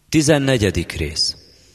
14. rész.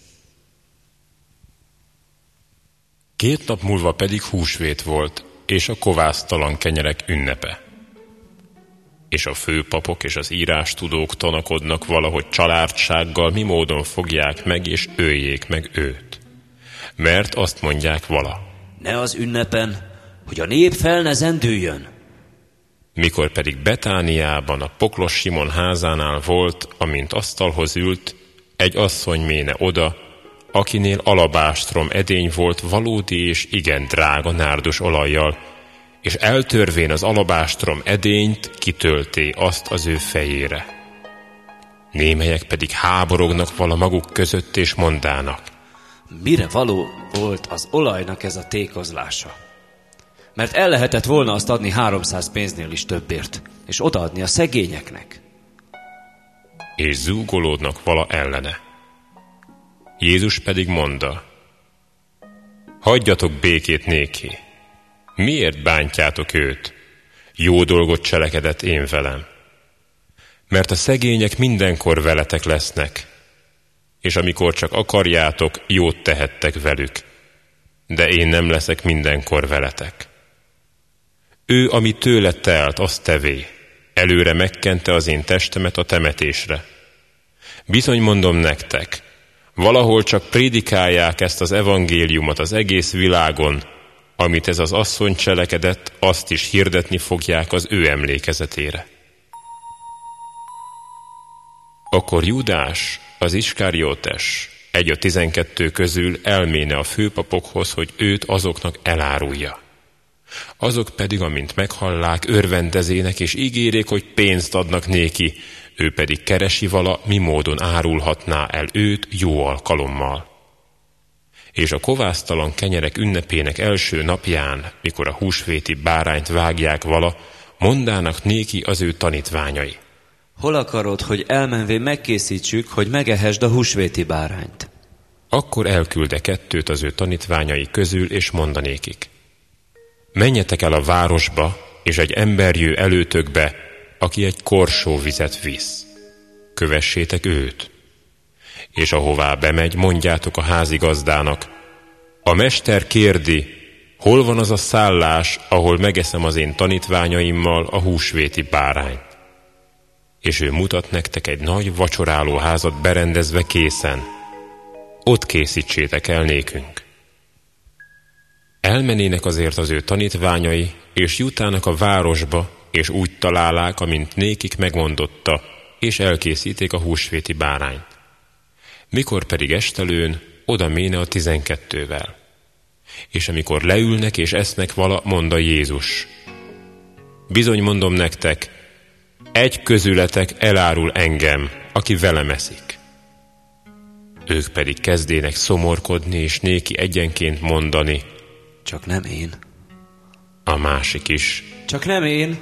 2 nap múlva pedig húsvét volt, és a kovásztalan kenyerek ünnepe. És a főpapok és az írástudók tanakodnak valahogy csalárdsággal, mi módon fogják meg és öljék meg őt. Mert azt mondják vala: Ne az ünnepen, hogy a nép fel ne zendüljön. Mikor pedig Betániában, a poklos Simon házánál volt, amint asztalhoz ült, egy asszony méne oda, akinél alabástrom edény volt valódi és igen drága nárdus olajjal, és eltörvén az alabástrom edényt, kitölté azt az ő fejére. Némelyek pedig háborognak vala maguk között, és mondának: Mire való volt az olajnak ez a tékozlása? Mert el lehetett volna azt adni 300 pénznél is többért, és odaadni a szegényeknek. És zúgolódnak vala ellene. Jézus pedig mondta: Hagyjatok békét néki. Miért bántjátok őt? Jó dolgot cselekedett én velem. Mert a szegények mindenkor veletek lesznek, és amikor csak akarjátok, jót tehettek velük, de én nem leszek mindenkor veletek. Ő, ami tőle telt, azt tevé, előre megkente az én testemet a temetésre. Bizony mondom nektek, valahol csak prédikálják ezt az evangéliumot az egész világon, amit ez az asszony cselekedett, azt is hirdetni fogják az ő emlékezetére. Akkor Júdás, az Iskáriótes, egy a 12 közül elméne a főpapokhoz, hogy őt azoknak elárulja. Azok pedig, amint meghallák, örvendezének és ígérik, hogy pénzt adnak néki, ő pedig keresi vala, mi módon árulhatná el őt jó alkalommal. És a kovásztalan kenyerek ünnepének első napján, mikor a húsvéti bárányt vágják vala, mondának néki az ő tanítványai: Hol akarod, hogy elmenvén megkészítsük, hogy megehesd a húsvéti bárányt? Akkor elkülde 2 az ő tanítványai közül, és mondanékik: Menjetek el a városba, és egy ember jő előtökbe, aki egy korsó vizet visz. Kövessétek őt. És ahová bemegy, mondjátok a házigazdának: A mester kérdi, hol van az a szállás, ahol megeszem az én tanítványaimmal a húsvéti bárányt. És ő mutat nektek egy nagy vacsorálóházat berendezve készen. Ott készítsétek el nékünk. Elmenének azért az ő tanítványai, és jutának a városba, és úgy találák, amint nékik megmondotta, és elkészíték a húsvéti bárányt. Mikor pedig estelőn, oda méne a 12-vel. És amikor leülnek és esznek vala, mondta Jézus: Bizony mondom nektek, egy közületek elárul engem, aki velem eszik. Ők pedig kezdének szomorkodni, és néki egyenként mondani: Csak nem én. A másik is: Csak nem én.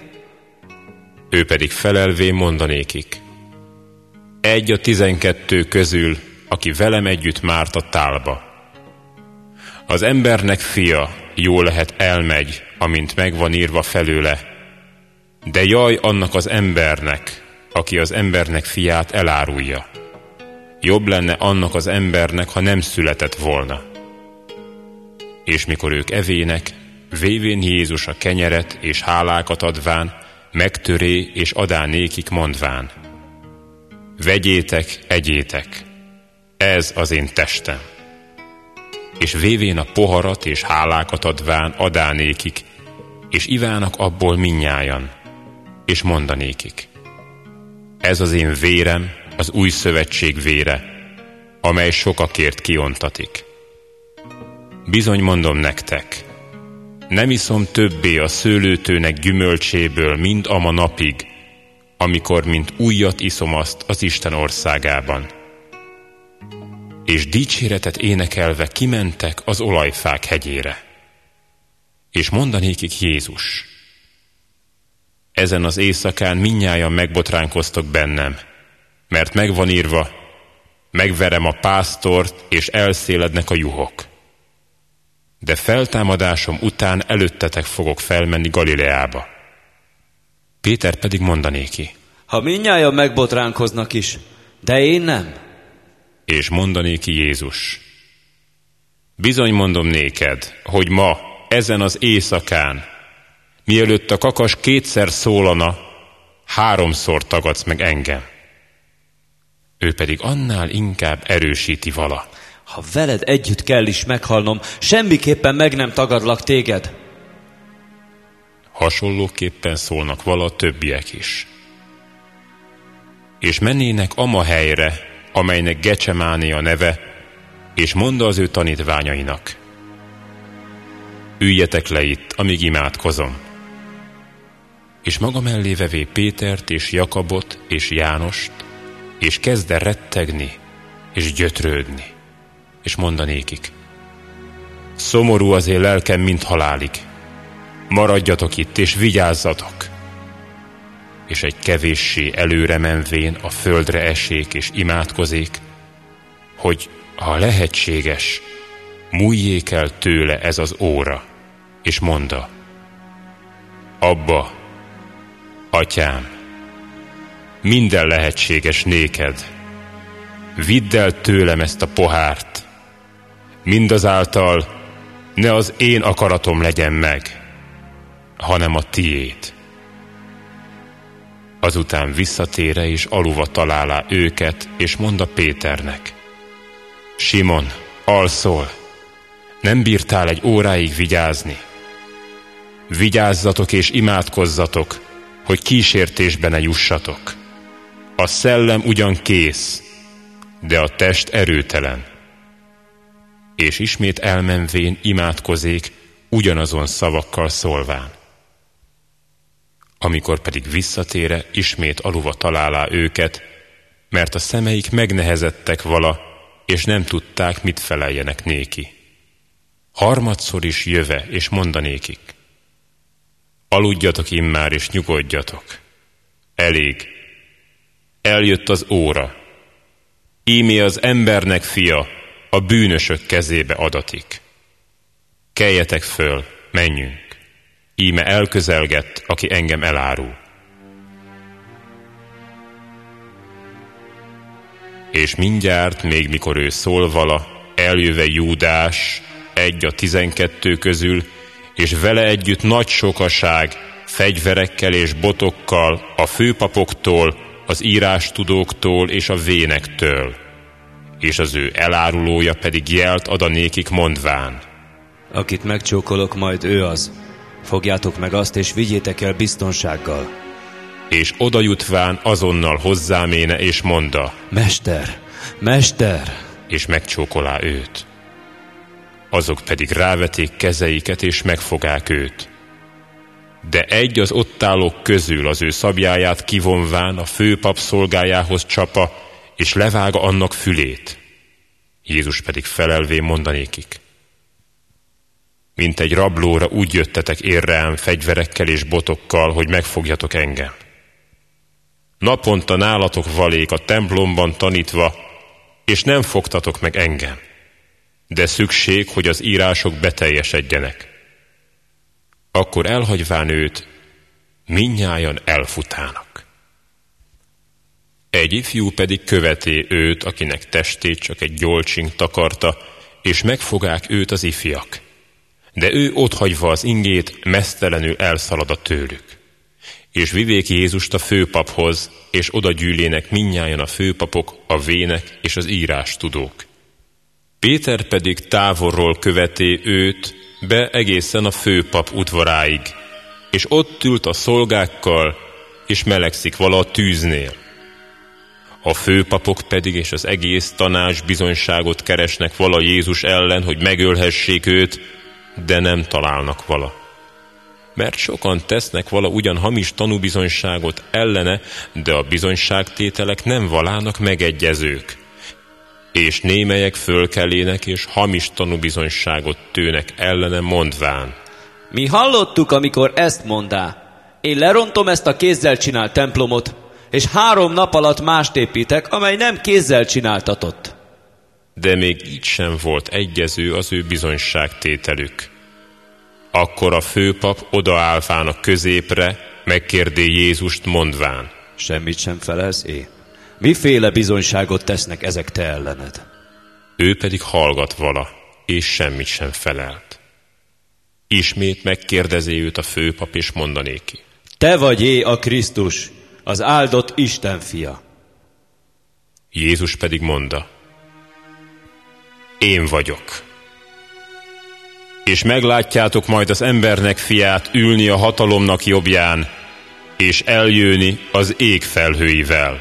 Ő pedig felelvén mondanékik: Egy a 12 közül, aki velem együtt márt a tálba. Az embernek fia jó lehet elmegy, amint megvan írva felőle, de jaj annak az embernek, aki az embernek fiát elárulja. Jobb lenne annak az embernek, ha nem született volna. És mikor ők evének, vévén Jézus a kenyeret és hálákat adván, megtöré és adá nékik mondván: Vegyétek, egyétek, ez az én testem. És vévén a poharat és hálákat adván adá nékik, és ivának abból mindnyájan, és mondanékik: Ez az én vérem, az új szövetség vére, amely sokakért kiontatik. Bizony mondom nektek, nem iszom többé a szőlőtőnek gyümölcséből mind ama napig, amikor mint újat iszom azt az Isten országában. És dicséretet énekelve kimentek az olajfák hegyére. És mondanékik Jézus: Ezen az éjszakán mindnyájan megbotránkoztok bennem, mert megvan írva: Megverem a pásztort, és elszélednek a juhok. De feltámadásom után előttetek fogok felmenni Galileába. Péter pedig mondanéki: Ha mindnyájan megbotránkoznak is, de én nem. És mondanéki Jézus: bizony mondom néked, hogy ma, ezen az éjszakán, mielőtt a kakas kétszer szólana, 3-szor tagadsz meg engem. Ő pedig annál inkább erősíti vala: ha veled együtt kell is meghalnom, semmiképpen meg nem tagadlak téged. Hasonlóképpen szólnak vala a többiek is. És mennének ama helyre, amelynek Gecsemáné a neve, és mondta az ő tanítványainak: üljetek le itt, amíg imádkozom. És maga mellé vevé Pétert és Jakabot és Jánost, és kezd el rettegni és gyötrődni, és mondanékik: szomorú az én lelkem, mint halálig. Maradjatok itt, és vigyázzatok! És egy kevéssé előre menvén a földre esék és imádkozék, hogy ha lehetséges, múljék el tőle ez az óra, és mondta: Abba, Atyám, minden lehetséges néked, vidd el tőlem ezt a pohárt, mindazáltal ne az én akaratom legyen meg, hanem a tiéd. Azután visszatére és aluva találá őket, és mondta Péternek: Simon, alszol, nem bírtál egy óráig vigyázni? Vigyázzatok és imádkozzatok, hogy kísértésbe ne jussatok. A szellem ugyan kész, de a test erőtelen. És ismét elmenvén imádkozék, ugyanazon szavakkal szólván. Amikor pedig visszatére, ismét aluva találá őket, mert a szemeik megnehezettek vala, és nem tudták, mit feleljenek néki. Harmadszor is jöve, és mondanékik: aludjatok immár, és nyugodjatok. Elég. Eljött az óra. Ímé az embernek fia a bűnösök kezébe adatik. Keljetek föl, menjünk. Íme elközelgett, aki engem elárul. És mindjárt, még mikor ő szól vala, eljöve Júdás, egy a 12 közül, és vele együtt nagy sokaság, fegyverekkel és botokkal, a főpapoktól, az írástudóktól és a vénektől. És az ő elárulója pedig jelt ad a nékik mondván: akit megcsókolok, majd ő az. Fogjátok meg azt, és vigyétek el biztonsággal. És odajutván azonnal hozzáméne, és mondta: Mester! Mester! És megcsókolá őt. Azok pedig ráveték kezeiket, és megfogák őt. De egy az ott állók közül az ő szabjáját kivonván a főpap szolgájához csapa, és levága annak fülét. Jézus pedig felelvén mondanékik: mint egy rablóra úgy jöttetek érreám fegyverekkel és botokkal, hogy megfogjatok engem. Naponta nálatok valék a templomban tanítva, és nem fogtatok meg engem. De szükség, hogy az írások beteljesedjenek. Akkor elhagyván őt, mindnyájan elfutának. Egy ifjú pedig követé őt, akinek testét csak egy gyolcsink takarta, és megfogák őt az ifjak. De ő otthagyva az ingét, meztelenül elszalad tőlük. És vivék Jézust a főpaphoz, és oda gyűlének mindnyájan a főpapok, a vének és az írástudók. Péter pedig távolról követé őt be egészen a főpap udvaráig, és ott ült a szolgákkal, és melegszik vala a tűznél. A főpapok pedig és az egész tanács bizonyságot keresnek vala Jézus ellen, hogy megölhessék őt, de nem találnak vala. Mert sokan tesznek vala ugyan hamis tanúbizonyságot ellene, de a bizonyságtételek nem valának megegyezők. És némelyek fölkelének, és hamis tanúbizonyságot tőnek ellene mondván: mi hallottuk, amikor ezt mondá: én lerontom ezt a kézzel csinált templomot, és 3 nap alatt mást építek, amely nem kézzel csináltatott. De még így sem volt egyező az ő bizonyságtételük. Akkor a főpap odaállván a középre megkérdé Jézust mondván: semmit sem felelsz, Miféle bizonyságot tesznek ezek te ellened? Ő pedig hallgat vala, és semmit sem felelt. Ismét megkérdezi őt a főpap, és mondanéki: Te vagy a Krisztus, az áldott Isten fia. Jézus pedig mondta: Én vagyok. És meglátjátok majd az embernek fiát ülni a hatalomnak jobbján, és eljönni az ég felhőivel.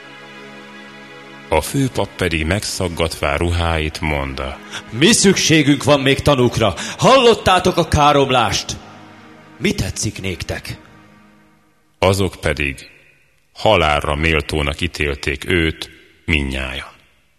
A főpap pedig megszaggatván ruháit mondta: Mi szükségünk van még tanúkra? Hallottátok a káromlást? Mi tetszik néktek? Azok pedig halálra méltónak ítélték őt mindnyájan.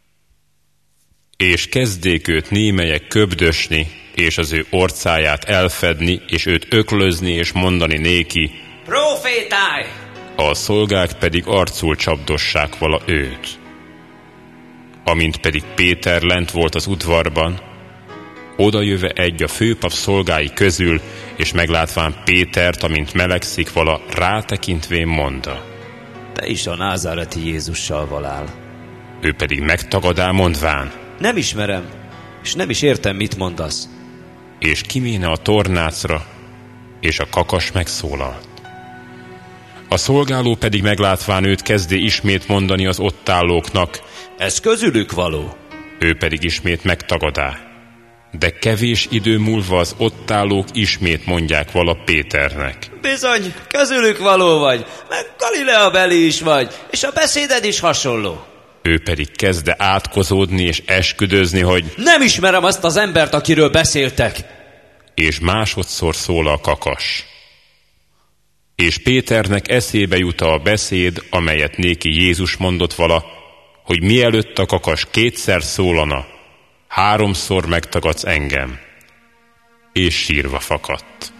És kezdték őt némelyek köbdösni, és az ő orcáját elfedni, és őt öklözni, és mondani néki: Profétálj! A szolgák pedig arcul csapdossák vala őt. Amint pedig Péter lent volt az udvarban, odajöve egy a főpap szolgái közül, és meglátván Pétert, amint melegszik vala, rátekintvén mondta: Te is a názáreti Jézussal valál. Ő pedig megtagadá mondván: Nem ismerem, és nem is értem, mit mondasz. És kiméne a tornácra, és a kakas megszólalt. A szolgáló pedig meglátván őt kezdi ismét mondani az ott állóknak: Ez közülük való. Ő pedig ismét megtagadá. De kevés idő múlva az ott állók ismét mondják vala Péternek: Bizony, közülük való vagy, meg Galilea beli is vagy, és a beszéded is hasonló. Ő pedig kezde átkozódni és esküdözni, hogy nem ismerem azt az embert, akiről beszéltek. És másodszor szól a kakas. És Péternek eszébe jut a beszéd, amelyet néki Jézus mondott vala, hogy mielőtt a kakas kétszer szólana, 3-szor megtagadsz engem. És sírva fakadt.